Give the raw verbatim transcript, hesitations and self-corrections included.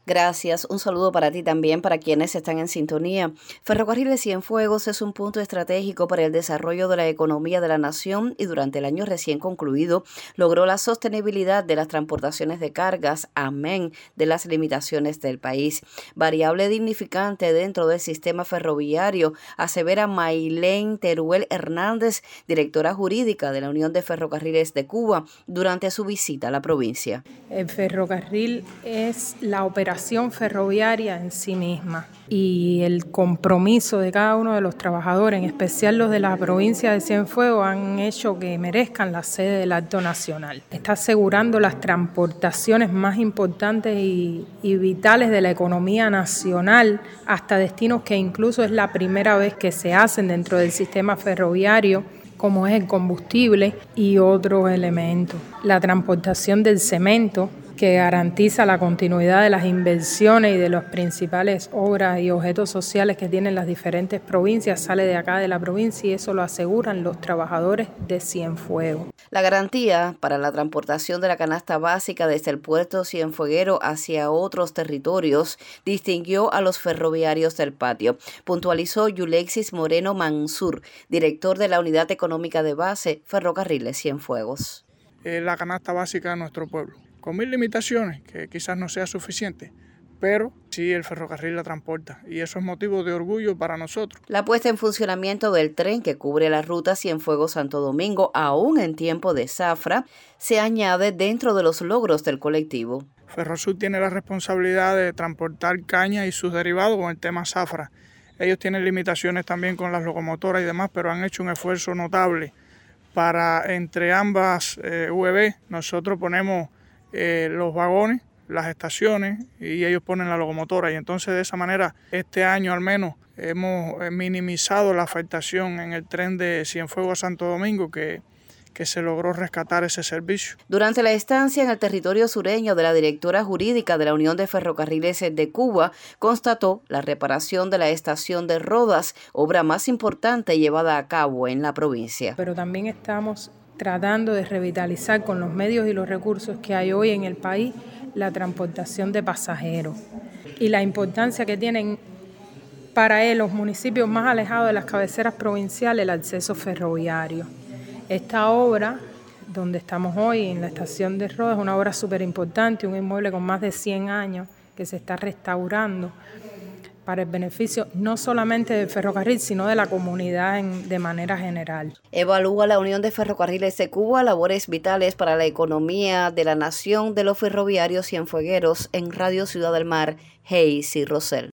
Gracias. Un saludo para ti también, para quienes están en sintonía. Ferrocarriles Cienfuegos es un punto estratégico para el desarrollo de la economía de la nación y durante el año recién concluido logró la sostenibilidad de las transportaciones de cargas, amén de las limitaciones del país. Variable dignificante dentro del sistema ferroviario, asevera Maylén Teruel Hernández, directora jurídica de la Unión de Ferrocarriles de Cuba, durante su visita a la provincia. El ferrocarril es la operación ferroviaria en sí misma y el compromiso de cada uno de los trabajadores, en especial los de la provincia de Cienfuegos, han hecho que merezcan la sede del acto nacional. Está asegurando las transportaciones más importantes y, y vitales de la economía nacional hasta destinos que incluso es la primera vez que se hacen dentro del sistema ferroviario, como es el combustible y otros elementos. La transportación del cemento, que garantiza la continuidad de las inversiones y de las principales obras y objetos sociales que tienen las diferentes provincias, sale de acá de la provincia y eso lo aseguran los trabajadores de Cienfuegos. La garantía para la transportación de la canasta básica desde el puerto cienfueguero hacia otros territorios distinguió a los ferroviarios del patio. Puntualizó Yulexis Moreno Mansur, director de la Unidad Económica de Base Ferrocarriles Cienfuegos. Eh, la canasta básica de nuestro pueblo, con mil limitaciones, que quizás no sea suficiente, pero sí el ferrocarril la transporta y eso es motivo de orgullo para nosotros. La puesta en funcionamiento del tren que cubre la ruta Cienfuegos-Santo Domingo, aún en tiempo de zafra, se añade dentro de los logros del colectivo. Ferrosur tiene la responsabilidad de transportar caña y sus derivados con el tema zafra. Ellos tienen limitaciones también con las locomotoras y demás, pero han hecho un esfuerzo notable para entre ambas eh, U E B. Nosotros ponemos Eh, los vagones, las estaciones y ellos ponen la locomotora y entonces de esa manera este año al menos hemos minimizado la afectación en el tren de Cienfuegos a Santo Domingo que, que se logró rescatar ese servicio. Durante la estancia en el territorio sureño de la directora jurídica de la Unión de Ferrocarriles de Cuba, constató la reparación de la estación de Rodas, obra más importante llevada a cabo en la provincia. Pero también estamos tratando de revitalizar con los medios y los recursos que hay hoy en el país la transportación de pasajeros y la importancia que tienen para él los municipios más alejados de las cabeceras provinciales el acceso ferroviario. Esta obra, donde estamos hoy en la estación de Rodas, es una obra súper importante, un inmueble con más de cien años que se está restaurando para el beneficio no solamente del ferrocarril, sino de la comunidad en, de manera general. Evalúa la Unión de Ferrocarriles de Cuba labores vitales para la economía de la nación de los ferroviarios cienfuegueros en Radio Ciudad del Mar, Hayes y Rosell.